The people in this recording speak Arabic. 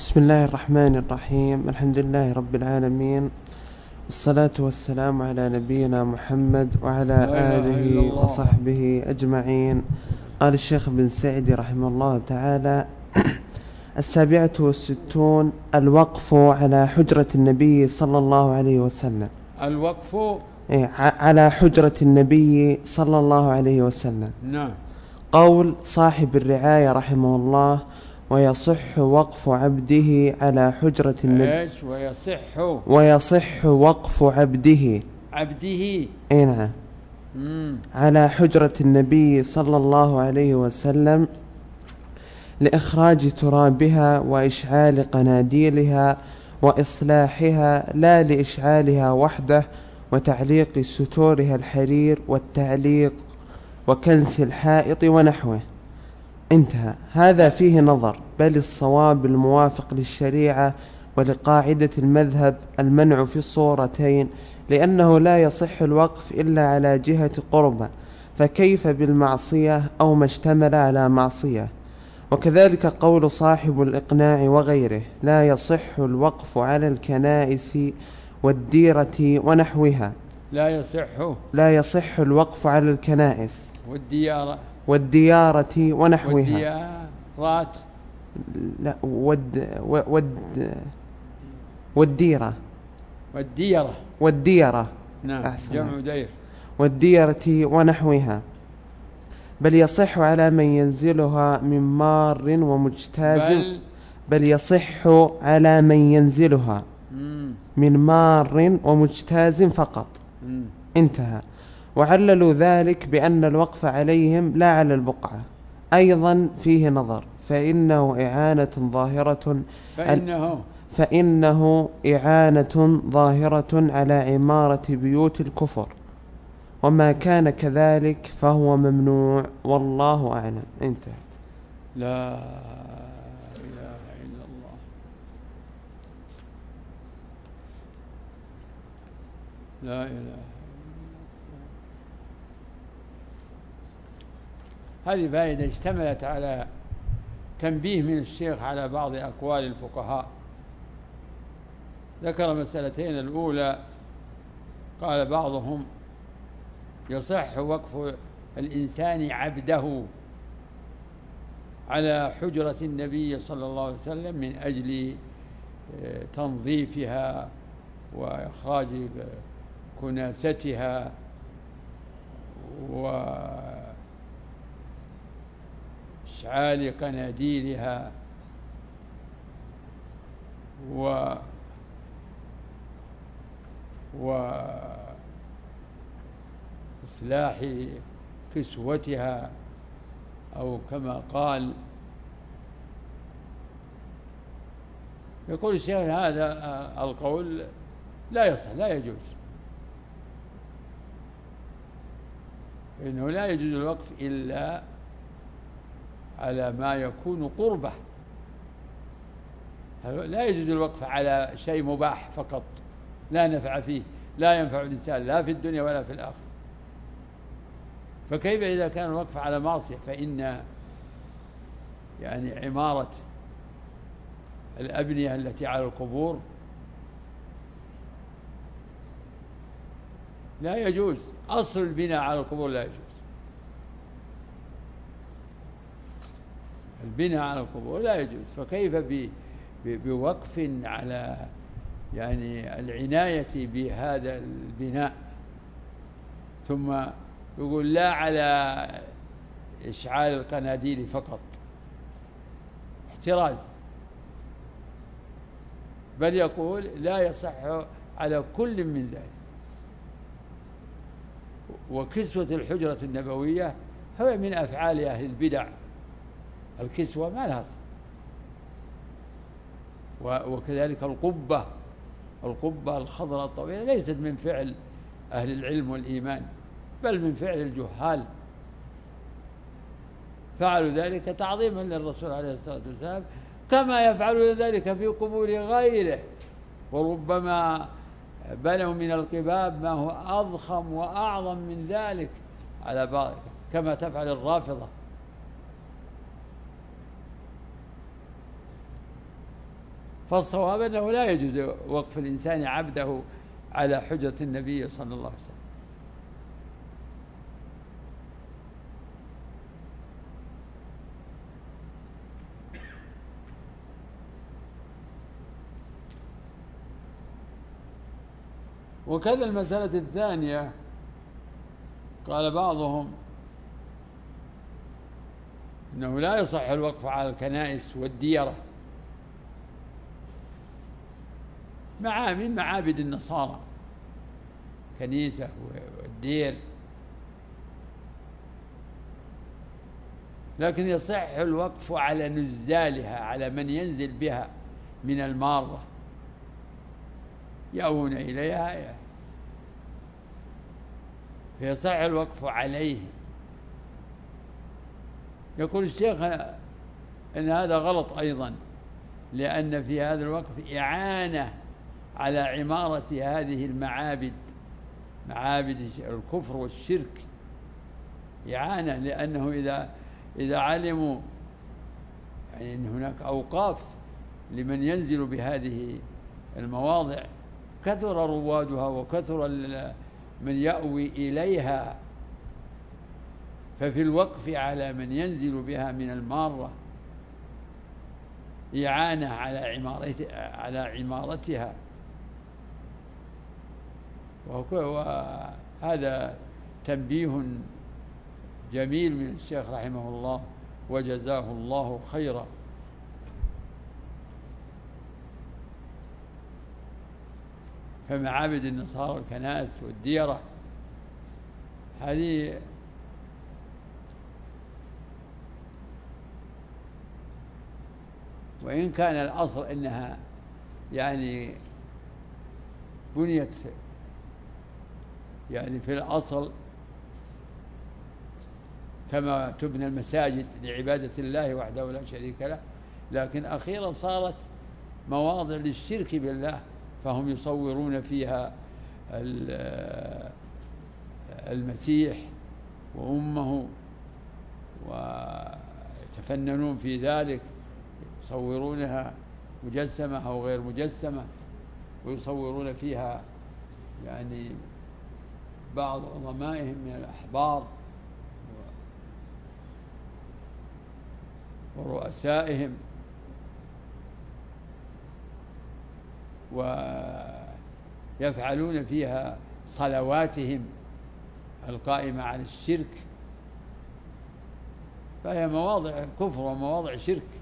بسم الله الرحمن الرحيم. الحمد لله رب العالمين، والصلاة والسلام على نبينا محمد وعلى آله وصحبه أجمعين. قال الشيخ بن سعدي رحمه الله تعالى: 67 الوقف على حجرة النبي صلى الله عليه وسلم. الوقف على حجرة النبي صلى الله عليه وسلم. نعم. قول صاحب الرعاية رحمه الله: ويصح وقف عبده على حجرة النبي. ايش ويصح وقف عبده نعم على حجرة النبي صلى الله عليه وسلم لإخراج ترابها وإشعال قناديلها وإصلاحها، لا لإشعالها وحده وتعليق ستورها الحرير والتعليق وكنس الحائط ونحوه. انتهى. هذا فيه نظر، بل الصواب الموافق للشريعة ولقاعدة المذهب المنع في الصورتين، لأنه لا يصح الوقف إلا على جهة قربة، فكيف بالمعصية أو ما اشتمل على معصية. وكذلك قول صاحب الإقناع وغيره: لا يصح الوقف على الكنائس والديرة ونحوها. لا يصح الوقف على الكنائس والديارة ونحوها. لا والديرة نعم، جمع دير. والديرة ونحوها، بل يصح على من ينزلها من مار ومجتاز. بل يصح على من ينزلها من مار ومجتاز فقط. انتهى. وعللوا بذلك بأن الوقف عليهم لا على البقعة. أيضا فيه نظر، فإنه إعانة ظاهرة على عمارة بيوت الكفر، وما كان كذلك فهو ممنوع، والله أعلم. انتهت. لا إله إلا الله. لا إله. هذه فائدة اشتملت على تنبيه من الشيخ على بعض أقوال الفقهاء. ذكر مسألتين: الأولى قال بعضهم يصح وقف الإنسان عبده على حجرة النبي صلى الله عليه وسلم من أجل تنظيفها وإخراج كناستها وإشعال قناديلها وإصلاح كسوتها، أو كما قال. يقول الشيخ هذا القول لا يصح، لا يجوز، إنه لا يجوز الوقف إلا على ما يكون قربة. لا يجوز الوقف على شيء مباح فقط لا نفع فيه، لا ينفع الإنسان لا في الدنيا ولا في الآخرة. فكيف إذا كان الوقف على معصية؟ فإن عمارة الأبنية التي على القبور لا يجوز، أصل البناء على القبور لا يجوز. البناء على القبور لا يجوز، فكيف بوقف على العناية بهذا البناء؟ ثم يقول لا على إشعال القناديل فقط، احتراز. بل يقول لا يصح على كل من ذلك. وكسوة الحجرة النبوية هو من أفعال أهل البدع. الكسوة ما لها صح. وكذلك القبة الخضراء الطويلة ليست من فعل أهل العلم والإيمان، بل من فعل الجهال. فعلوا ذلك تعظيما للرسول عليه الصلاة والسلام، كما يفعلون ذلك في قبور غيره. وربما بنوا من القباب ما هو أضخم وأعظم من ذلك على بعض، كما تفعل الرافضة. فالصواب أنه لا يجوز وقف الإنسان عبده على حجة النبي صلى الله عليه وسلم. وكذا المسألة الثانية، قال بعضهم إنه لا يصح الوقف على الكنائس والديرة من معابد النصارى، كنيسة والدير، لكن يصح الوقف على نزالها، على من ينزل بها من المارة يأوون إليها، فيصح الوقف عليه. يقول الشيخ أن هذا غلط أيضا، لأن في هذا الوقف إعانة على عمارة هذه المعابد، معابد الكفر والشرك، إعانة، لأنه إذا علموا يعني أن هناك أوقاف لمن ينزل بهذه المواضع، كثر روادها وكثر من يأوي إليها، ففي الوقف على من ينزل بها من المارة إعانة على عمارتها، وهذا تنبيه جميل من الشيخ رحمه الله وجزاه الله خيرا. فمعابد النصارى الكنائس والديرة هذه وإن كان الأصل أنها يعني بنيت يعني في الأصل كما تبنى المساجد لعبادة الله وحده لا شريك له، لكن أخيرا صارت مواضع للشرك بالله، فهم يصورون فيها المسيح وأمه ويتفننون في ذلك، يصورونها مجسمة أو غير مجسمة، ويصورون فيها يعني بعض عظمائهم من الأحبار ورؤسائهم، ويفعلون فيها صلواتهم القائمة على الشرك، فهي مواضع كفر ومواضع شرك.